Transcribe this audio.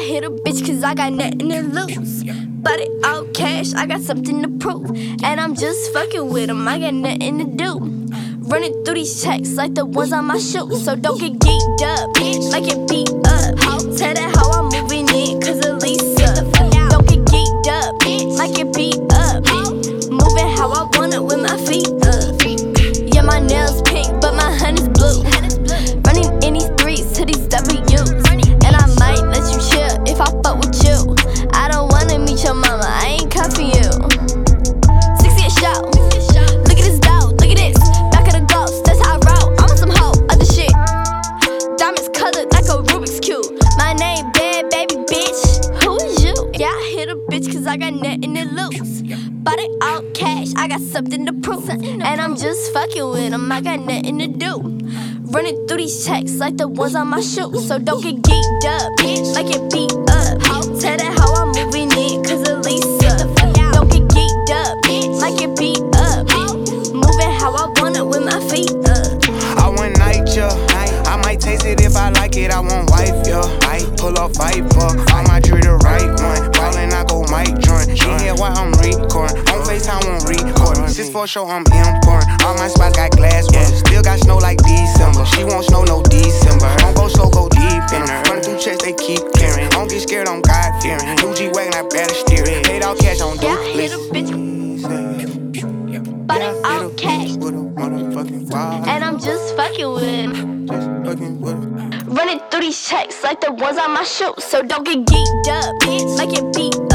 hit a bitch cause I got nothing to lose. But it all cash, I got something to prove. And I'm just fucking with them, I got nothing to do. Running through these checks like the ones on my shoes. So don't get geeked up, bitch, like it beat up. Tell that how I'm moving in cause Elisa. Don't get geeked up, bitch, like it beat up. Moving how I want it with my feet up. Yeah, my nails pink, but my honey's blue. Running in these streets to these W's. And I might let you chill if I fuck with you. I don't wanna meet your mama, I ain't come for you. 60 a show. Look at this dough, look at this. Back of the ghost, that's how I roll. I'm on some hoe, other shit. Diamonds colored like a Rubik's Cube. My name bad, baby bitch. Who is you? Yeah, I hit a bitch cause I got nothing to lose. But it all cash, I got something to prove. And I'm just fucking with them, I got nothing to do. Running through these checks like the ones on my shoes. So don't get geeked up, bitch, like it beat up. Tell that how I'm moving in cause Elisa. Don't get geeked up, bitch, like it beat up. Moving how I want it with my feet up. I want night, yeah. I might taste it if I like it, I want wife, yeah. Pull up Viper, all my jewelry the right one. Ballin', I go mic joint. She hear why I'm recording. On FaceTime, I'm recording. 6-4 show, I'm important. All my spots got glass ones. Still got snow like December. She won't snow no December. Don't go slow, go deep in her. Running through checks, they keep clearing. Don't get scared, I'm God fearing. New G-Wagon, I better steer it. Paid all cash on Yeah, I hit a bitch, but it all cash. And I'm just fucking with it. Running through these checks like the ones on my shoes. So don't get geeked up, bitch, like it beat